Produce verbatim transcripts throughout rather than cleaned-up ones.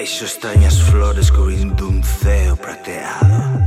Vexo extrañas flores cubrindo un ceo prateado,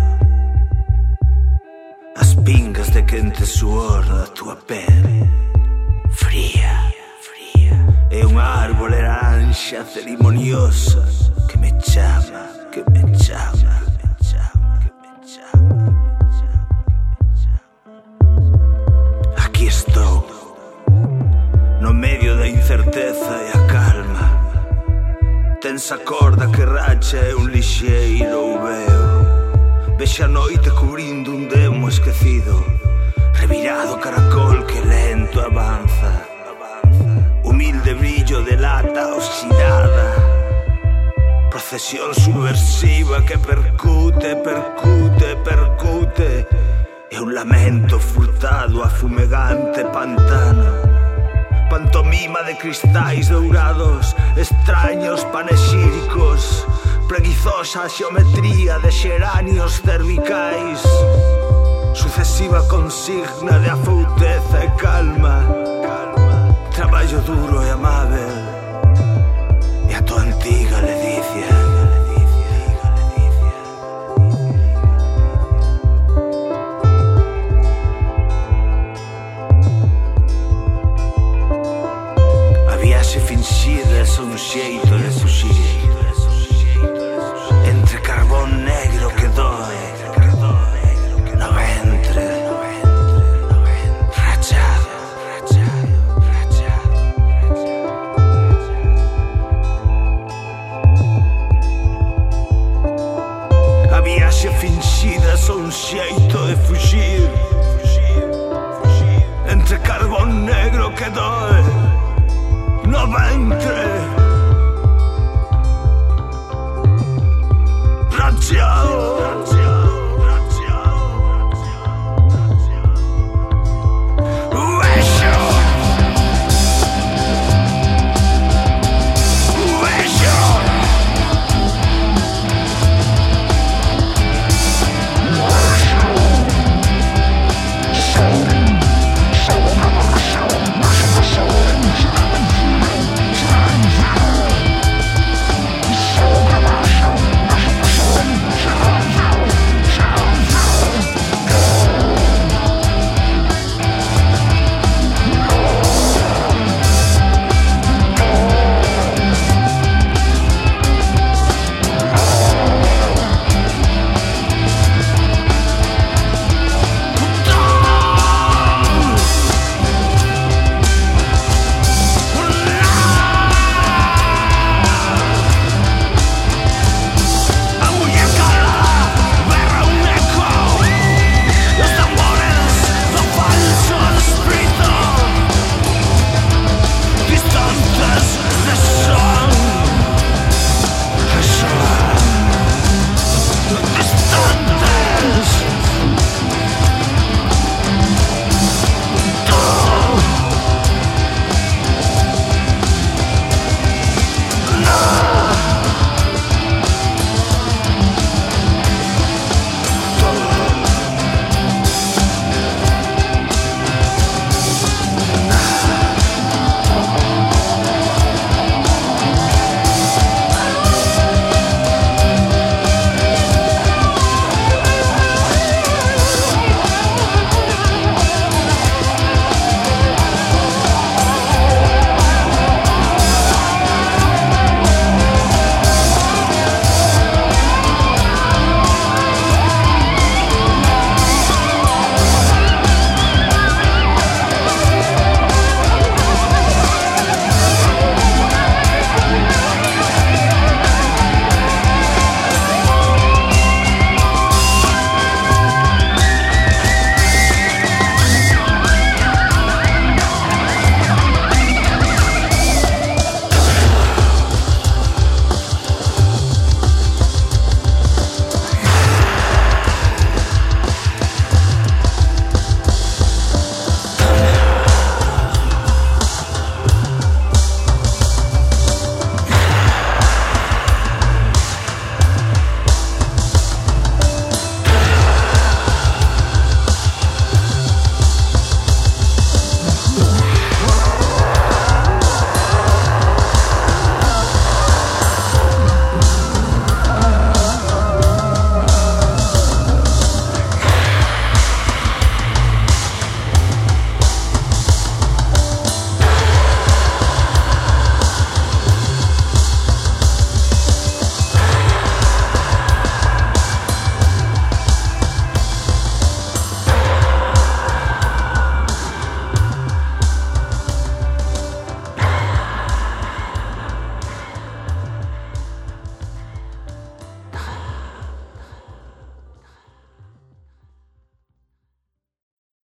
as pingas de quente suor da tua pele fría, fría. E un árbol laranxa cerimoniosa que me chama, que me chama, que me chama, que me chama, que me chama, que me chama. Aquí estou, no medio da incerteza e a calma. Tensa corda que racha e un lixeiro veo. Vexe a noite cubrindo un demo esquecido, revirado caracol que lento avanza. Humilde brillo de lata oxidada, procesión subversiva que percute, percute, percute. E un lamento furtado a fumegante pantano. Pantomima de cristais dourados, extraños panexíricos, preguizosa xeometría de xeranios cervicais, sucesiva consigna de afouteza e calma, traballo duro e amável, e a tua antiga ledicia. Finxida é un xeito de fuxir entre carbón negro que doe no ventre rachado, rachado, rachado. A viaxe finxida é un xeito de fuxir entre carbón negro que doe no ventre